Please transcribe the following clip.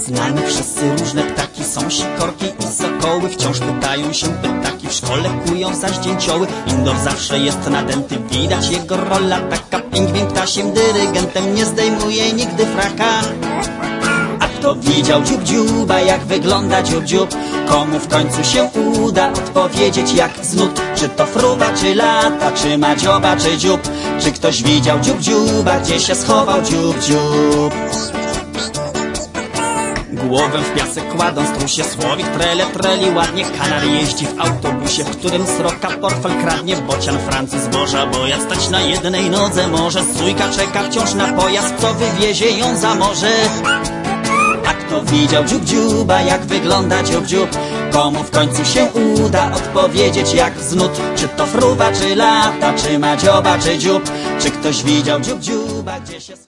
Znamy wszyscy różne ptaki, są sikorki i sokoły. Wciąż pytają się pytaki, w szkole kują zaś dzięcioły. Indoor zawsze jest nadęty, widać jego rola taka. Pingwin ptasiem dyrygentem nie zdejmuje nigdy fraka. A kto widział dziób dziuba, jak wygląda dziób dziób? Komu w końcu się uda odpowiedzieć jak z nut? Czy to fruwa, czy lata, czy ma dzioba, czy dziób? Czy ktoś widział dziób dziuba, gdzie się schował dziób dziób? Głowę w piasek kładą, strusie słowik trele treli ładnie. Kanar jeździ w autobusie, w którym sroka portfel kradnie. Bocian Francuz zboża boja stać na jednej nodze może. Sójka czeka wciąż na pojazd, co wywiezie ją za morze. A kto widział dziób dziuba, jak wygląda dziób dziób? Komu w końcu się uda odpowiedzieć jak z nut? Czy to fruwa, czy lata, czy ma dzioba, czy dziób? Czy ktoś widział dziób dziuba, gdzie się